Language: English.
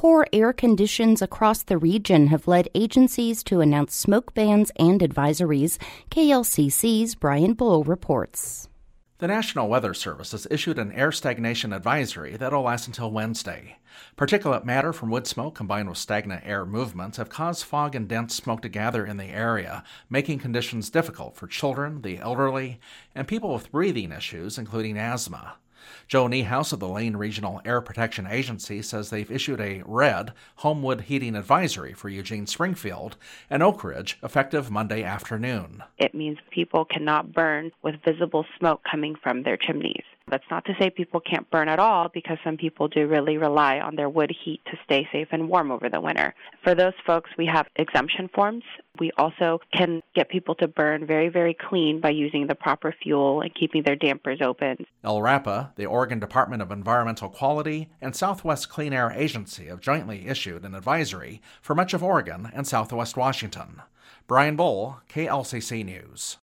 Poor air conditions across the region have led agencies to announce smoke bans and advisories. KLCC's Brian Bull reports. The National Weather Service has issued an air stagnation advisory that'll last until Wednesday. Particulate matter from wood smoke combined with stagnant air movements have caused fog and dense smoke to gather in the area, making conditions difficult for children, the elderly, and people with breathing issues, including asthma. Joe Niehaus of the Lane Regional Air Protection Agency says they've issued a red Homewood heating advisory for Eugene, Springfield, and Oak Ridge effective Monday afternoon. It means people cannot burn with visible smoke coming from their chimneys. That's not to say people can't burn at all, because some people do really rely on their wood heat to stay safe and warm over the winter. For those folks, we have exemption forms. We also can get people to burn very, very clean by using the proper fuel and keeping their dampers open. LRAPA, the Oregon Department of Environmental Quality, and Southwest Clean Air Agency have jointly issued an advisory for much of Oregon and Southwest Washington. Brian Bull, KLCC News.